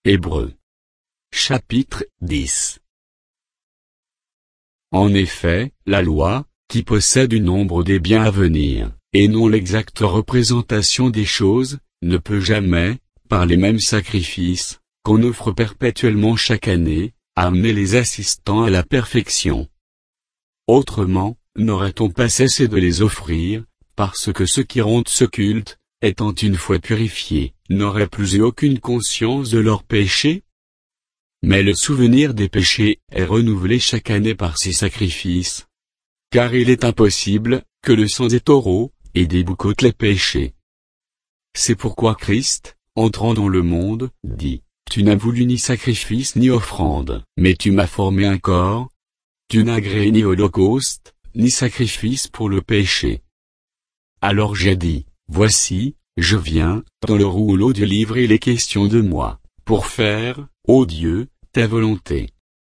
Hébreux. Chapitre 10. En effet, la loi, qui possède une ombre des biens à venir, et non l'exacte représentation des choses, ne peut jamais, par les mêmes sacrifices, qu'on offre perpétuellement chaque année, amener les assistants à la perfection. Autrement, n'aurait-on pas cessé de les offrir, parce que ceux qui rendent ce culte, étant une fois purifiés, n'auraient plus eu aucune conscience de leurs péchés? Mais le souvenir des péchés est renouvelé chaque année par ces sacrifices. Car il est impossible que le sang des taureaux et des boucs ôte les péchés. C'est pourquoi Christ, entrant dans le monde, dit, « Tu n'as voulu ni sacrifice ni offrande, mais tu m'as formé un corps. Tu n'as agréé ni holocauste, ni sacrifice pour le péché. » Alors j'ai dit, « Voici, je viens, dans le rouleau du livre il est question de moi, pour faire, ô Dieu, ta volonté. »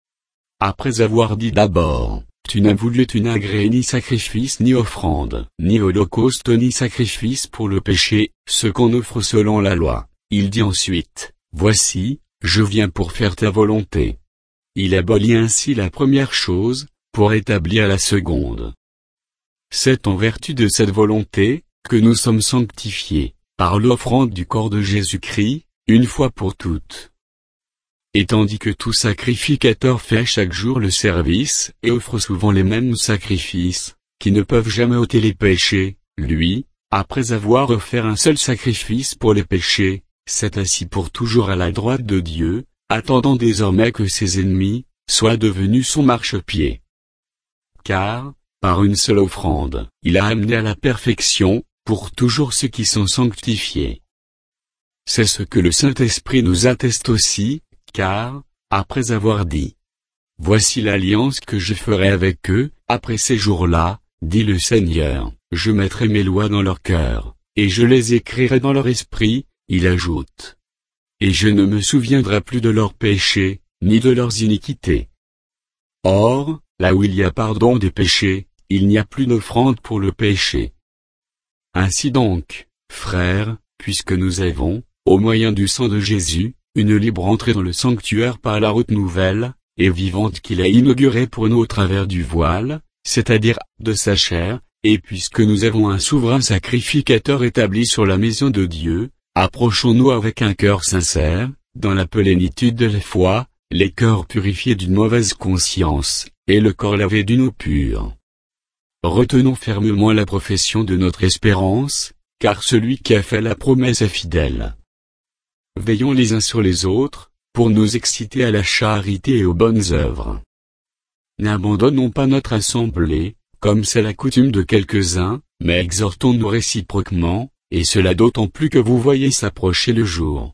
Après avoir dit d'abord, tu n'as agréé ni sacrifice ni offrande, ni holocauste ni sacrifice pour le péché, ce qu'on offre selon la loi. Il dit ensuite, voici, je viens pour faire ta volonté. Il abolit ainsi la première chose, pour établir la seconde. C'est en vertu de cette volonté, que nous sommes sanctifiés, par l'offrande du corps de Jésus-Christ, une fois pour toutes. Et tandis que tout sacrificateur fait chaque jour le service et offre souvent les mêmes sacrifices, qui ne peuvent jamais ôter les péchés, lui, après avoir offert un seul sacrifice pour les péchés, s'est assis pour toujours à la droite de Dieu, attendant désormais que ses ennemis soient devenus son marchepied. Car, par une seule offrande, il a amené à la perfection, pour toujours ceux qui sont sanctifiés. C'est ce que le Saint-Esprit nous atteste aussi, car, après avoir dit, « Voici l'alliance que je ferai avec eux, après ces jours-là, dit le Seigneur, je mettrai mes lois dans leur cœur, et je les écrirai dans leur esprit, il ajoute. Et je ne me souviendrai plus de leurs péchés, ni de leurs iniquités. » Or, là où il y a pardon des péchés, il n'y a plus d'offrande pour le péché. Ainsi donc, frères, puisque nous avons, au moyen du sang de Jésus, une libre entrée dans le sanctuaire par la route nouvelle, et vivante qu'il a inaugurée pour nous au travers du voile, c'est-à-dire, de sa chair, et puisque nous avons un souverain sacrificateur établi sur la maison de Dieu, approchons-nous avec un cœur sincère, dans la plénitude de la foi, les cœurs purifiés d'une mauvaise conscience, et le corps lavé d'une eau pure. Retenons fermement la profession de notre espérance, car celui qui a fait la promesse est fidèle. Veillons les uns sur les autres, pour nous exciter à la charité et aux bonnes œuvres. N'abandonnons pas notre assemblée, comme c'est la coutume de quelques-uns, mais exhortons-nous réciproquement, et cela d'autant plus que vous voyez s'approcher le jour.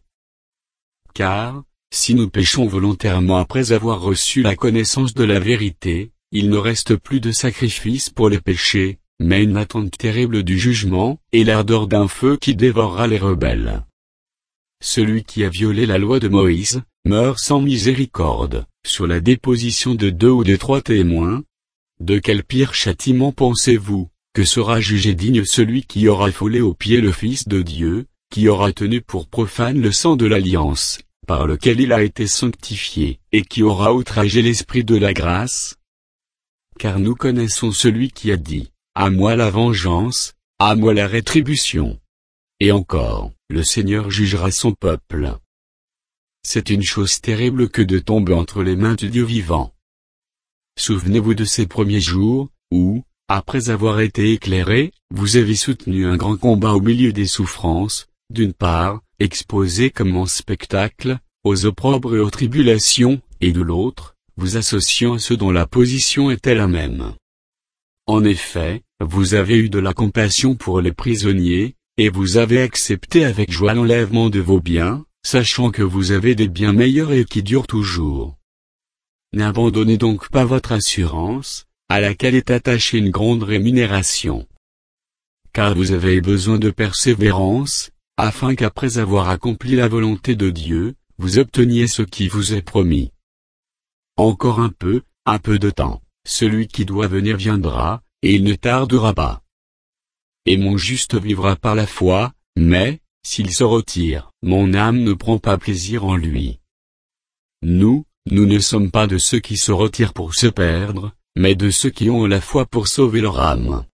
Car, si nous péchons volontairement après avoir reçu la connaissance de la vérité, il ne reste plus de sacrifice pour les péchés, mais une attente terrible du jugement, et l'ardeur d'un feu qui dévorera les rebelles. Celui qui a violé la loi de Moïse, meurt sans miséricorde, sur la déposition de 2 ou de 3 témoins. De quel pire châtiment pensez-vous, que sera jugé digne celui qui aura foulé aux pieds le Fils de Dieu, qui aura tenu pour profane le sang de l'alliance, par lequel il a été sanctifié, et qui aura outragé l'Esprit de la grâce? Car nous connaissons celui qui a dit, « À moi la vengeance, à moi la rétribution. » Et encore, le Seigneur jugera son peuple. C'est une chose terrible que de tomber entre les mains du Dieu vivant. Souvenez-vous de ces premiers jours, où, après avoir été éclairés, vous avez soutenu un grand combat au milieu des souffrances, d'une part, exposés comme en spectacle, aux opprobres et aux tribulations, et de l'autre, vous associant à ceux dont la position était la même. En effet, vous avez eu de la compassion pour les prisonniers, et vous avez accepté avec joie l'enlèvement de vos biens, sachant que vous avez des biens meilleurs et qui durent toujours. N'abandonnez donc pas votre assurance, à laquelle est attachée une grande rémunération. Car vous avez besoin de persévérance, afin qu'après avoir accompli la volonté de Dieu, vous obteniez ce qui vous est promis. Encore un peu de temps, celui qui doit venir viendra, et il ne tardera pas. Et mon juste vivra par la foi, mais, s'il se retire, mon âme ne prend pas plaisir en lui. Nous ne sommes pas de ceux qui se retirent pour se perdre, mais de ceux qui ont la foi pour sauver leur âme.